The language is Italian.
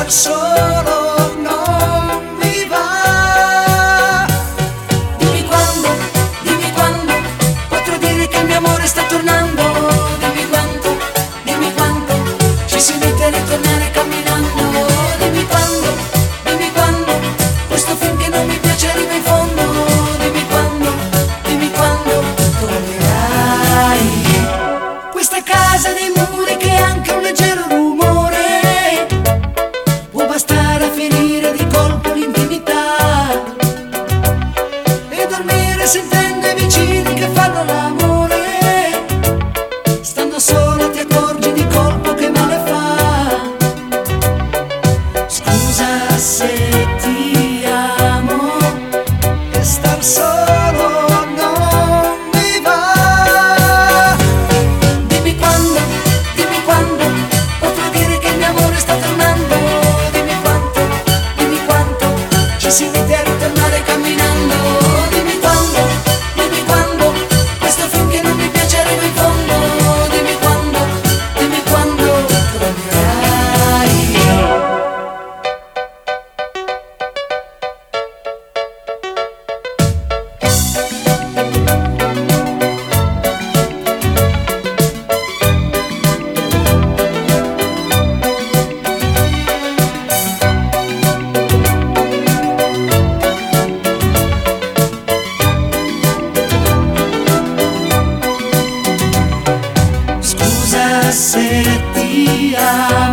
solo non mi va. Dimmi quando potrò dire che il mio amore sta tornando. Dimmi quando ci si mette a ritornare camminando. Dimmi quando questo film che non mi piace arriva in fondo. Dimmi quando tornerai. Questa casa dei muri che anche un leggero rumore può bastare a ferire di colpo l'intimità, e dormire sentendo i vicini che fanno l'amore. Stando sola ti accorgi di colpo che male fa. Scusa se ti amo e star solo non mi va. Dimmi quando potrò dire che il mio amore sta tornando. Dimmi quanto ci si mette a ritornare camminando. Dimmi quando questo film che non mi piace arriva in fondo. Dimmi quando tornerai. Scusa se ti amo